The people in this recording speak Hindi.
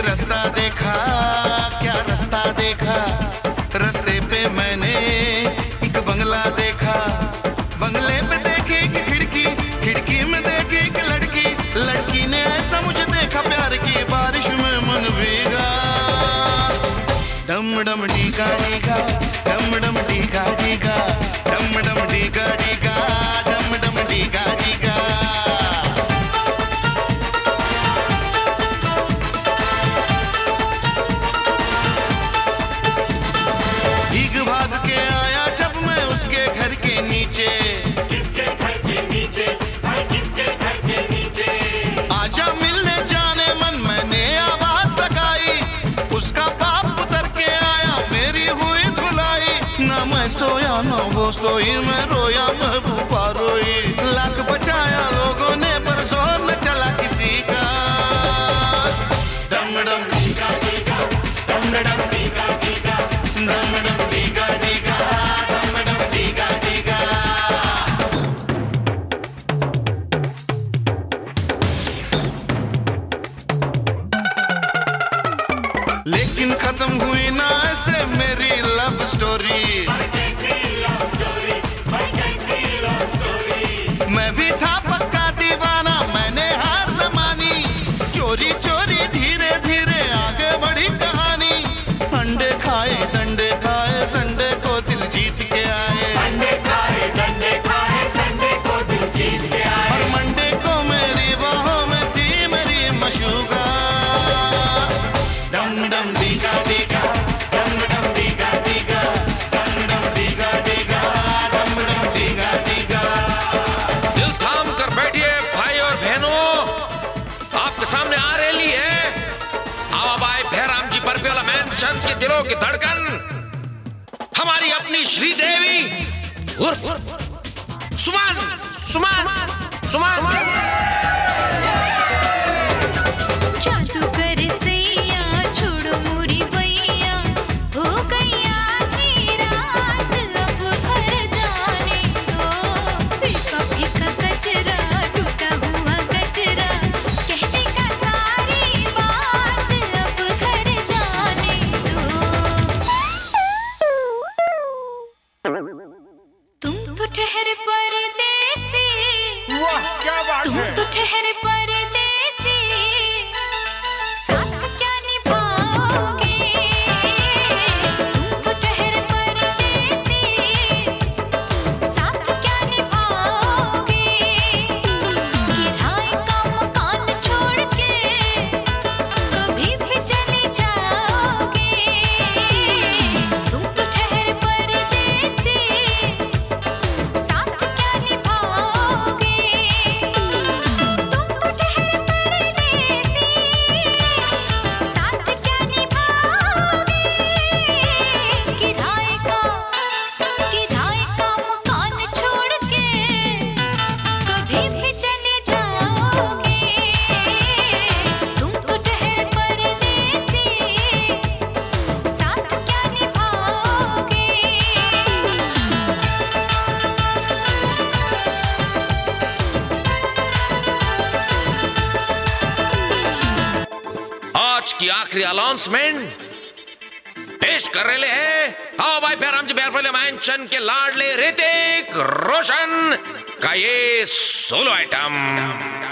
रास्ता देखा, क्या रास्ता देखा, रास्ते पे मैंने एक बंगला देखा, बंगले पे देखी एक खिड़की, खिड़की में देखी एक लड़की, लड़की ने ऐसा मुझे देखा प्यार की बारिश में मन भीगा। डम डम डीगा डीगा, डम डम डीगा डीगा, डम डम डीगा डीगा, डम डम डीगा डीगा। भीग भाग के आया जब मैं उसके घर के नीचे, किसके घर के नीचे, भाई किसके घर के नीचे? आजा मिलने जाने मन मैंने आवाज लगाई, उसका बाप उतर के आया मेरी हुई धुलाई, ना मैं सोया ना वो सोई, मैं रोया महबूबा रोई, लाख बचाया लोगों ने पर जोर न चला किसी का। डम डम डीगा डीगा, डम डम डीगा डीगा, डम डम डीगा डीगा, डम डम डीगा डीगा। लेकिन खत्म हुई ना ऐसे मेरी लव स्टोरी, भाई कैसी लव स्टोरी, भाई कैसी लव स्टोरी? मैं भी था पक्का दीवाना, मैंने हार न मानी, चोरी चोरी धीरे धीरे आगे बढ़ी कहानी, अंडे खाए डंडे खाए संडे को दिल जीत के आए, अंडे खाए डंडे खाए संडे को दिल जीत के आए, और मंडे को मेरी बाहों में थी मेरी मशूका। डम डम डीगा डीगा, डम डम डीगा डीगा, डम डम डीगा डीगा, डम डम डीगा डीगा। दिल थाम कर बैठिए भाई और बहनों, आपके सामने आ रही है आवाबाई भैराम जी बर्फी वाला मैंशन के दिलों की धड़कन, हमारी अपनी श्रीदेवी उर्फ सुमन सुमन सुमन। जादू कर सैया छोड़ो मुरी बैया, हो गई आधी रात अब घर जाने दो, फीका फीका कचरा टूटा हुआ गजरा, कह देगा सारी बात अब घर जाने दो। तुम तो ठहरे परदेसी, वाह क्या बात तुम तो ठहरे परदेसी, साथ क्या निभाओगे? तुम तो ठहरे परदेसी, साथ क्या निभाओगे? किराए का मकान छोड़ के कभी भी चले जाओगे? तुम तो ठहरे परदेसी, साथ क्या निभाओगे? तुम तो ठहरे परदेसी, साथ क्या निभाओगे? किराए का मकान छोड़ के कभी भी चले जाओगे? तुम तो ठहरे परदेसी, साथ क्या निभाओगे? आज की आखिरी अनाउंसमेंट पेश कर रहे हैं आओ भाई भैराम जी बर्फी वाला मैंशन के लाडले ऋतिक रोशन का ये सोलो आइटम।